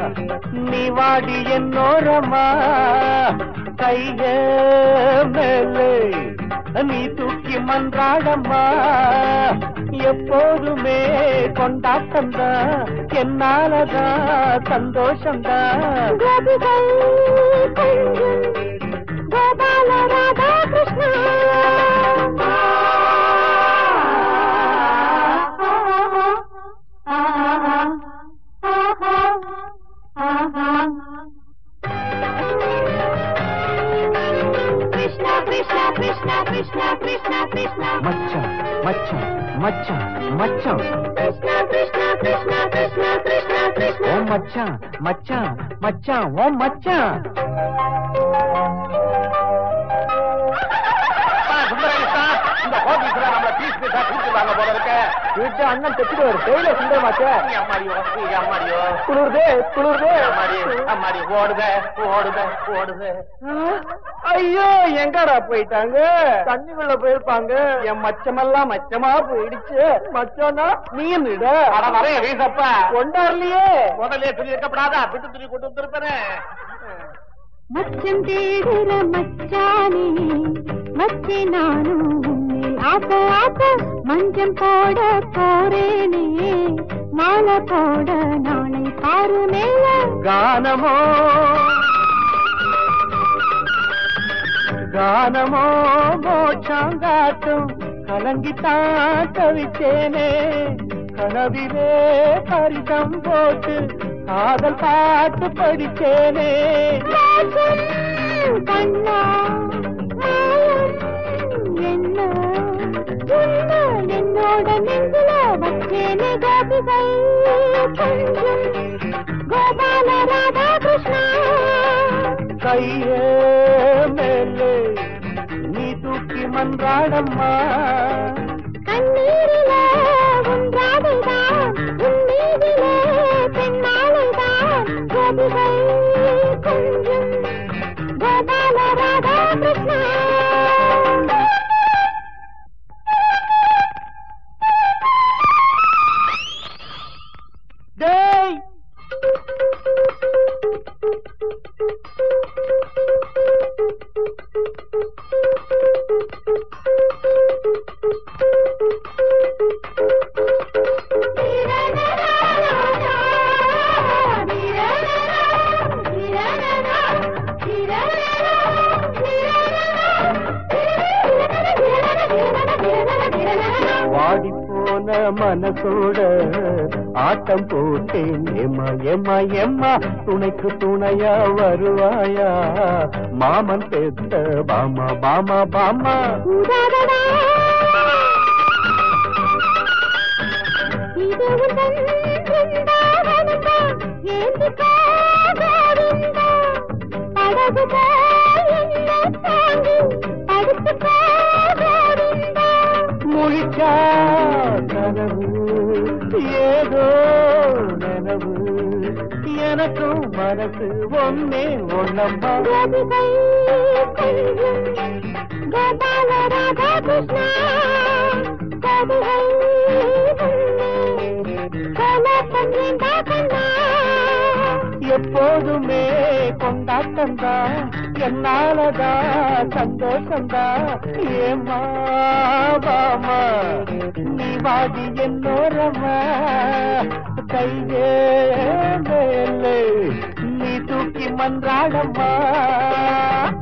நீ வாடி என்னோரமா கைய மேலே நீ தூக்கி மன்றாடம்மா எப்போதுமே கொண்டாட்டந்தா என்னாலதா சந்தோஷந்தா கோபிகள் கொஞ்சம் Gopala Radha Krishna Krishna, Krishna, Krishna, Krishna. Macha, macha, macha, macha. Krishna, Krishna, Krishna, Krishna, Krishna, Krishna. Oh macha, macha, macha, oh macha. அண்ணன் தைச்சிடுவாரு டெய்லி சுந்தரமாச்சே குளிர்தே குளிர்தே ஓடுதே ஓடுதே ஓடுதே ஐயோ எங்கடா போயிட்டாங்க தண்ணிக்குள்ள போயிருப்பாங்க என் மச்சமெல்லாம் மச்சமா போயிடுச்சு மச்சம்னா நீ வரைய வீசப்பா கொண்டாடலையே முதல்ல துணி இருக்கப்படாதா பிட்டு துணி கொண்டு வந்திருப்பேன் மச்சம் தேடுற மச்சானே மச்சி நானும் ஆச ஆச மஞ்சம் போட போறேனே மாலை போட நாளை பாரு மேல கானமோ கானமோ மோட்சாங்காட்டும் கலங்கித்தான் தவிச்சேனே கனவிலே பரிதம் போட்டு காதல் பாட்டு படிச்சேனே கண்ணா என்ன என்னோட நெஞ்சில வச்சேனே கோபிகள் கொஞ்சம் கோபால ராதா கிருஷ்ணா கையே மேலே நீ தூக்கி மன்றாடம்மா கண்ணீரில ஒன்றாதைதான் உன் மீதிலே பெண்ணாலைதான் கோபிகள் கொஞ்சம் கோபால ராதா கிருஷ்ணா டேய் வாடி போன மனசோட ஆட்டம் போட்டேன் எம்மா எம்மா எம்மா துணைக்கு துணையா வருவாயா மாமன் பெத்த பாமா பாமா பாமா முழிச்சா கனவு ஏதோ நனவு எனக்கும் மனசு ஒன்னே ஒன்னம்மா கோபால ராதா கிருஷ்ணா எப்போதுமே கொண்டாட்டந்தா என்னாலதா சந்தோஷந்தா ஏமா பாமா நீ வாடி என்னோரமா கையே மேலே நீ தூக்கி மன்றாடம்மா